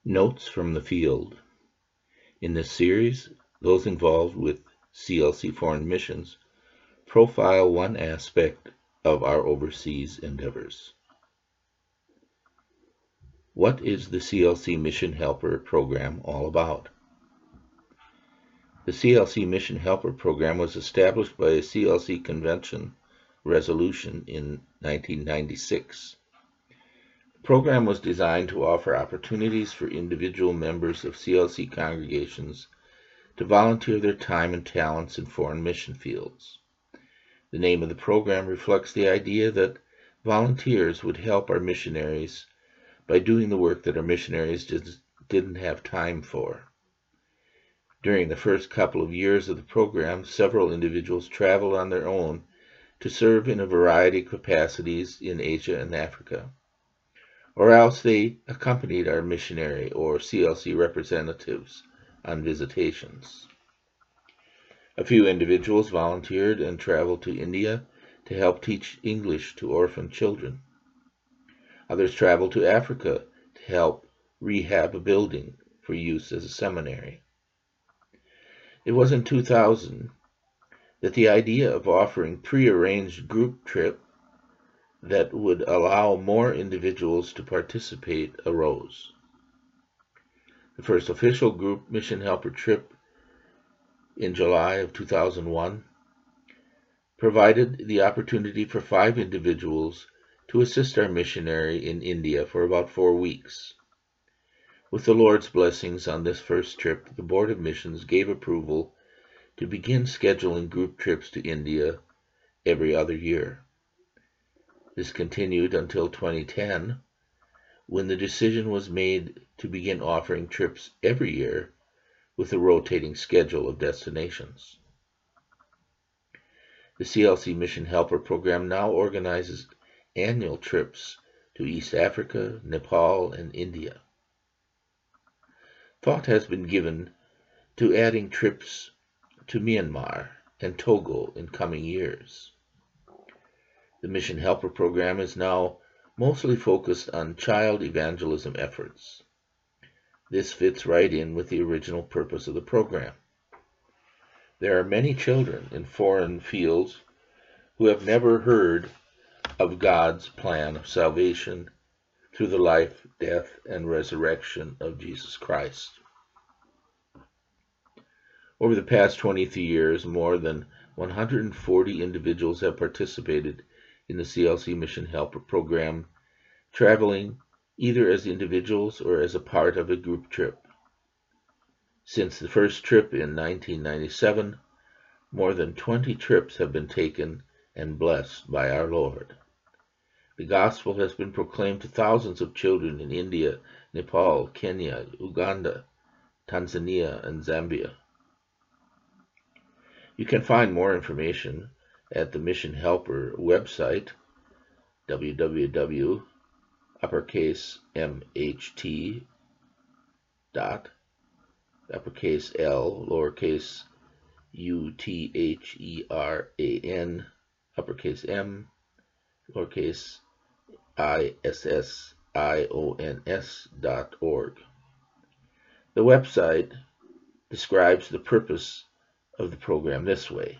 Notes from the Field. In this series, those involved with CLC Foreign Missions profile one aspect of our overseas endeavors. What is the CLC Mission Helper Program all about? The CLC Mission Helper Program was established by a CLC Convention resolution in 1996. The program was designed to offer opportunities for individual members of CLC congregations to volunteer their time and talents in foreign mission fields. The name of the program reflects the idea that volunteers would help our missionaries by doing the work that our missionaries didn't have time for. During the first couple of years of the program, several individuals traveled on their own to serve in a variety of capacities in Asia and Africa, or else they accompanied our missionary or CLC representatives on visitations. A few individuals volunteered and traveled to India to help teach English to orphan children. Others traveled to Africa to help rehab a building for use as a seminary. It was in 2000 that the idea of offering pre-arranged group trip that would allow more individuals to participate arose. The first official group mission helper trip in July of 2001 provided the opportunity for 5 individuals to assist our missionary in India for about 4 weeks. With the Lord's blessings on this first trip, the Board of Missions gave approval to begin scheduling group trips to India every other year. This continued until 2010, when the decision was made to begin offering trips every year with a rotating schedule of destinations. The CLC Mission Helper Program now organizes annual trips to East Africa, Nepal, and India. Thought has been given to adding trips to Myanmar and Togo in coming years. The Mission Helper Program is now mostly focused on child evangelism efforts. This fits right in with the original purpose of the program. There are many children in foreign fields who have never heard of God's plan of salvation through the life, death, and resurrection of Jesus Christ. Over the past 23 years, more than 140 individuals have participated in the CLC Mission Helper Program, traveling either as individuals or as a part of a group trip. Since the first trip in 1997, more than 20 trips have been taken and blessed by our Lord. The gospel has been proclaimed to thousands of children in India, Nepal, Kenya, Uganda, Tanzania, and Zambia. You can find more information at the Mission Helper website, www.MHT dot uppercase L lowercase UTHERAN uppercase M lowercase ISSIONS.org. The website describes the purpose of the program this way: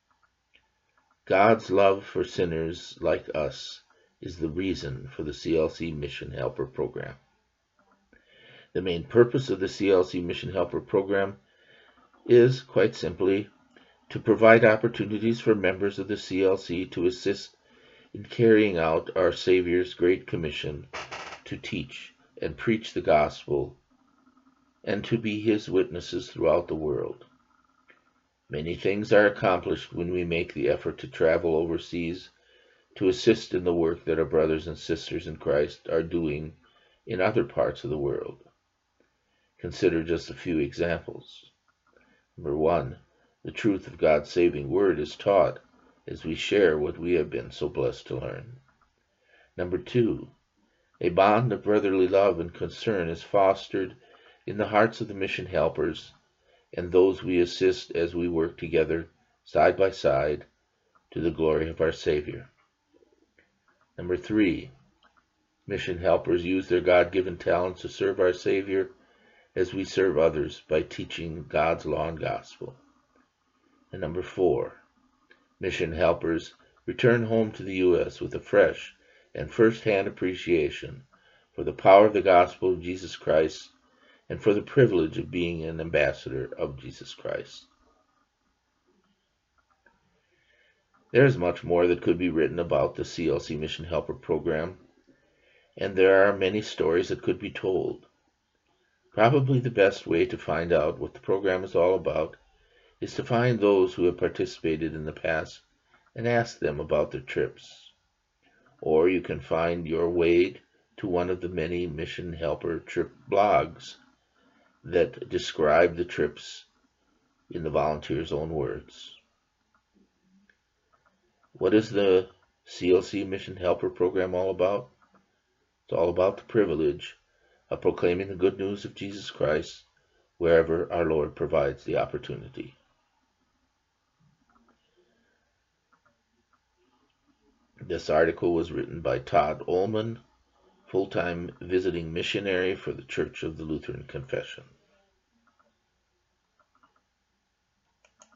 God's love for sinners like us is the reason for the CLC Mission Helper Program. The main purpose of the CLC Mission Helper Program is, quite simply, to provide opportunities for members of the CLC to assist in carrying out our Savior's Great Commission to teach and preach the gospel and to be His witnesses throughout the world. Many things are accomplished when we make the effort to travel overseas to assist in the work that our brothers and sisters in Christ are doing in other parts of the world. Consider just a few examples. Number 1, the truth of God's saving word is taught as we share what we have been so blessed to learn. Number 2, a bond of brotherly love and concern is fostered in the hearts of the mission helpers and those we assist as we work together, side by side, to the glory of our Savior. Number 3, Mission helpers use their God-given talents to serve our Savior as we serve others by teaching God's law and gospel. And number 4, mission helpers return home to the U.S. with a fresh and first-hand appreciation for the power of the gospel of Jesus Christ and for the privilege of being an ambassador of Jesus Christ. There is much more that could be written about the CLC Mission Helper Program, and there are many stories that could be told. Probably the best way to find out what the program is all about is to find those who have participated in the past and ask them about their trips. Or you can find your way to one of the many Mission Helper trip blogs that describe the trips in the volunteers' own words. What is the CLC Mission Helper Program all about? It's all about the privilege of proclaiming the good news of Jesus Christ wherever our Lord provides the opportunity. This article was written by Todd Ullman, full-time visiting missionary for the Church of the Lutheran Confession.